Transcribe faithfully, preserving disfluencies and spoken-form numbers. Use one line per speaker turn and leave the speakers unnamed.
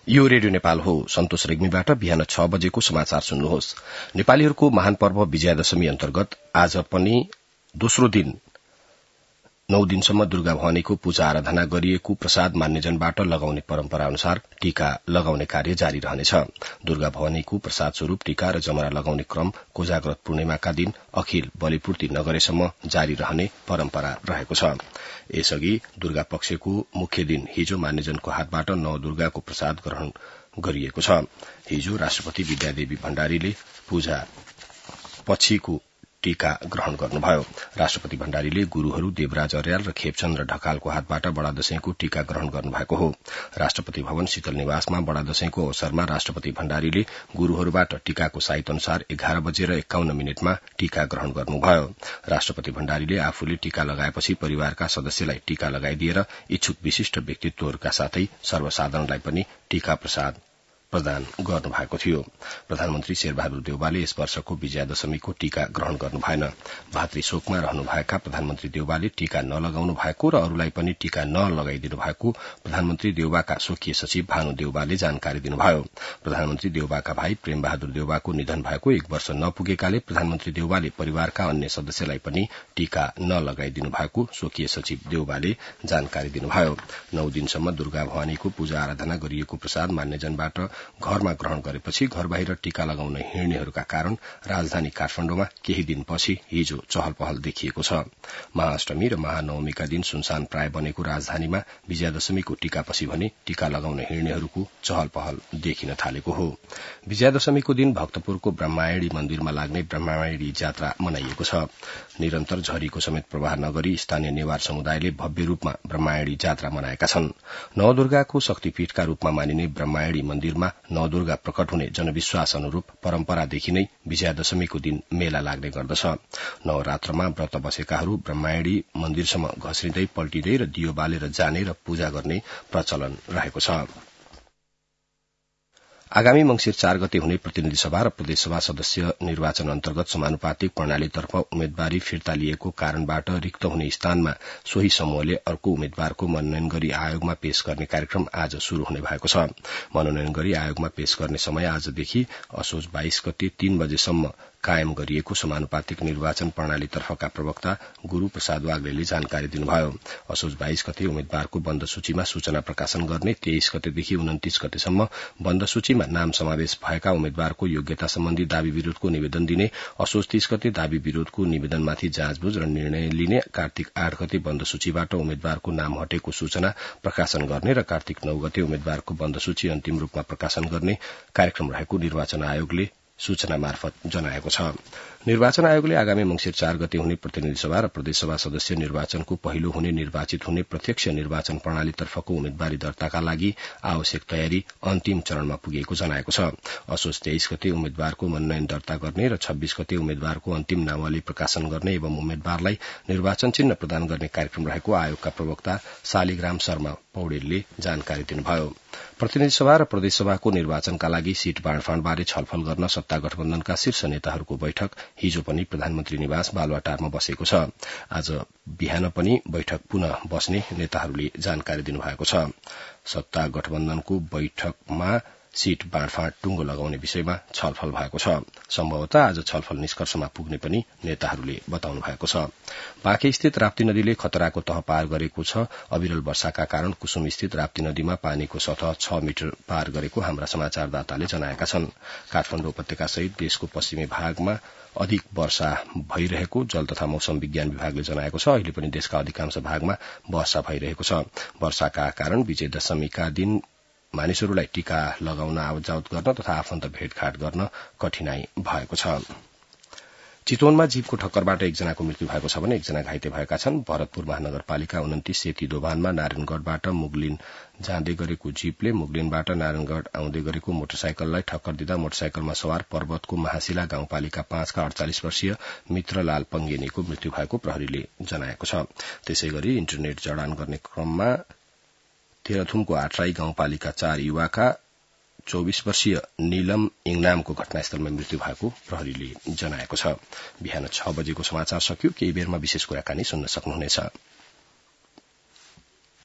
यो रेडियो नेपाल हो। सन्तोष रेग्मीबाट बिहान छ बजेको समाचार सुन्नुहोस्। नेपालीहरूको महान पर्व विजयादशमी अन्तर्गत आज पनि दोस्रो दिन नौ दिनसम्म दुर्गा भवानीको पूजा आराधना गरिएको प्रसाद मान्यजनबाट लगाउने परम्परा अनुसार टीका लगाउने कार्य जारी रहनेछ। दुर्गा भवानीको प्रसाद स्वरूप टीका र जमरा लगाउने क्रम कोजाग्रत पूर्णिमाका दिन अखिल बलिपूर्ति नगरेसम्म जारी रहने परम्परा रहेको छ। यसअघि दुर्गा पक्षको मुख्य दिन हिजो मान्यजनको हातबाट नौ दुर्गाको प्रसाद ग्रहण गरिएको छ। हिजो राष्ट्रपति विद्यादेवी भण्डारीले पूजा पछिको टीका ग्रहण गर्नुभयो। राष्ट्रपति भण्डारीले गुरूहरू देवराज अर्याल र खेपचन्द्र ढकालको हातबाट बडा दशैंको टीका ग्रहण गर्नुभएको हो। राष्ट्रपति भवन शीतल निवासमा बडा दशैंको अवसरमा राष्ट्रपति भण्डारीले गुरूहरूबाट टीकाको साइत अनुसार एघार बजेर एकाउन्न मिनटमा टीका ग्रहण गर्नुभयो। राष्ट्रपति भण्डारीले आफूले टीका लगाएपछि परिवारका सदस्यलाई टीका लगाइदिएर इच्छुक विशिष्ट व्यक्तित्वहरूका साथै सर्वसाधारणलाई पनि टीका प्रसाद प्रदान गर्नुभएको थियो। प्रधानमन्त्री शेरबहादुर देउवाले यस वर्षको विजयादशमीको टीका ग्रहण गर्नु भएन। भातृशोकमा रहनुभएका प्रधानमन्त्री देउवाले टीका नलगाउनु भएको र अरूलाई पनि टीका नलगाइदिनु भएको प्रधानमन्त्री देउवाका स्वकीय सचिव भानु देउवाले जानकारी दिनुभयो। प्रधानमन्त्री देउवाका भाइ प्रेम बहादुर देउवाको निधन भएको एक वर्ष नपुगेकाले प्रधानमन्त्री देउवाले परिवारका अन्य सदस्यलाई पनि टीका नलगाइदिनु भएको स्वकीय सचिव देउवाले जानकारी दिनुभयो। नौ दिनसम्म दुर्गा भवानीको पूजा आराधना गरिएको प्रसाद मान्यजनबाट घरमा ग्रहण गरेपछि घर बाहिर टीका लगाउन हिँड्नेहरूका कारण राजधानी काठमाडौँमा केही दिनपछि हिजो चहल पहल देखिएको छ। महाअष्टमी र महानवमीका दिन सुनसान प्राय बनेको राजधानीमा विजयादशमीको टीकापछि भने टीका लगाउन हिँड्नेहरूको चहल पहल देखिन थालेको हो। विजयादशमीको दिन भक्तपुरको ब्रह्मायणी मन्दिरमा लाग्ने ब्रह्मायणी जात्रा मनाइएको छ। निरन्तर झरीको समेत प्रवाह नगरी स्थानीय नेवार समुदायले भव्य रूपमा ब्रह्मायणी जात्रा मनाएका छन्। नवदुर्गाको शक्तिपीठका रूपमा मानिने ब्रह्मायणी मन्दिरमा नवदुर्गा प्रकट हुने जनविश्वास अनुरूप परम्परादेखि नै विजयादशमीको दिन मेला लाग्ने गर्दछ। नवरात्रमा व्रत बसेकाहरू ब्रह्मायणी मन्दिरसम्म घस्रिँदै पल्टिँदै र दियो बालेर जाने र पूजा गर्ने प्रचलन रहेको छ। आगामी मंगिर चार गते हुने प्रतिनिधि सभा र प्रदेशसभा सदस्य निर्वाचन अन्तर्गत समानुपातिक प्रणालीतर्फ उम्मेद्वारी फिर्ता लिएको कारणबाट रिक्त हुने स्थानमा सोही समूहले अर्को उम्मेद्वारको मनोनयन गरी आयोगमा पेश गर्ने कार्यक्रम आज शुरू हुने भएको छ। मनोनयन गरी आयोगमा पेश गर्ने समय आजदेखि असोज बाइस गते तीन बजेसम्म कायम गरिएको समानुपातिक निर्वाचन प्रणालीतर्फका प्रवक्ता गुरू प्रसाद वाग्लेले जानकारी दिनुभयो। असोज बाइस गते उम्मेद्वारको बन्द सूचीमा सूचना प्रकाशन गर्ने, तेइस गतेदेखि उन्तिस गतेसम्म बन्द सूचीमा नाम समावेश भएका उम्मेद्वारको योग्यता सम्बन्धी दावी विरोधको निवेदन दिने, असोज तीस गते दावी विरोधको निवेदनमाथि जाँचबुझ र निर्णय लिने, कार्तिक आठ गते बन्द सूचीबाट उम्मेद्वारको नाम हटेको सूचना प्रकाशन गर्ने र कार्तिक नौ गते उम्मेद्वारको बन्द सूची अन्तिम रूपमा प्रकाशन गर्ने कार्यक्रम रहेको निर्वाचन आयोगले सूचना मार्फत जनाएको छ। निर्वाचन आयोगले आगामी मंगिर चार गते हुने प्रतिनिधि सभा र प्रदेशसभा सदस्य निर्वाचनको पहिलो हुने निर्वाचित हुने प्रत्यक्ष निर्वाचन प्रणालीतर्फको उम्मेद्वारी दर्ताका लागि आवश्यक तयारी अन्तिम चरणमा पुगेको जनाएको छ। असोज तेइस गते उम्मेद्वारको मनोनयन दर्ता गर्ने र छब्बीस गते उम्मेद्वारको अन्तिम नामावली प्रकाशन गर्ने एवं उम्मेद्वारलाई निर्वाचन चिन्ह प्रदान गर्ने कार्यक्रम रहेको आयोगका प्रवक्ता शालिग्राम शर्मा पौडेलले जानकारी दिनुभयो। प्रतिनिधि सभा र प्रदेशसभाको निर्वाचनका लागि सीट बाँडफाँडबारे छलफल गर्न सत्ता गठबन्धनका शीर्ष नेताहरूको बैठक हिजो पनि प्रधानमन्त्री निवास बालुवाटारमा बसेको छ। आज बिहान पनि बैठक पुनः बस्ने नेताहरूले जानकारी दिनुभएको छ। सत्ता गठबन्धनको बैठकमा सीट बाँडफाँड टुंगो लगाउने विषयमा छलफल भएको छ। सम्भवतः आज छलफल निष्कर्षमा पुग्ने पनि नेताहरूले बताउनु भएको छ। बाँके स्थित राप्ती नदीले खतराको तह पार गरेको छ। अविरल वर्षाका कारण कुसुम स्थित राप्ती नदीमा पानीको सतह छ मिटर पार गरेको हाम्रा समाचारदाताले जनाएका छन्। काठमाडौँ उपत्यका सहित देशको पश्चिमी भागमा अधिक वर्षा भइरहेको जल तथा मौसम विज्ञान विभागले जनाएको छ। अहिले पनि देशका अधिकांश भागमा वर्षा भइरहेको छ। वर्षाका कारण विजयदशमीका दिन मानिसहरूलाई टीका लगाउन आवतजावत गर्न तथा आफन्त भेटघाट गर्न कठिनाई भएको छ। चितवनमा जीपको ठक्करबाट एकजनाको मृत्यु भएको छ भने एकजना घाइते भएका छन्। भरतपुर महानगरपालिका उन्तिस सेती दोभानमा नारायणगढ़बाट मुगलिन जाँदै गरेको जीपले मुगलिनबाट नारायणगढ़ आउँदै गरेको मोटरसाइकललाई ठक्कर दिँदा मोटरसाइकलमा सवार पर्वतको महाशिला गाउँपालिका पाँचका अड़चालिस वर्षीय मित्रलाल पंगेनीको मृत्यु भएको प्रहरीले जनाएको छ। त्यसै गरी इन्टरनेट जडान गर्ने क्रममा तेह्रथुमको आठराई गाउँपालिका चार युवाका चौबीस वर्षीय नीलम इङनामको घटनास्थलमा मृत्यु भएको प्रहरीले जनाएको छ। बिहान छ बजेको समाचार सकियो। केही बेरमा विशेष कुराकानी सुन्न सक्नुहुनेछ।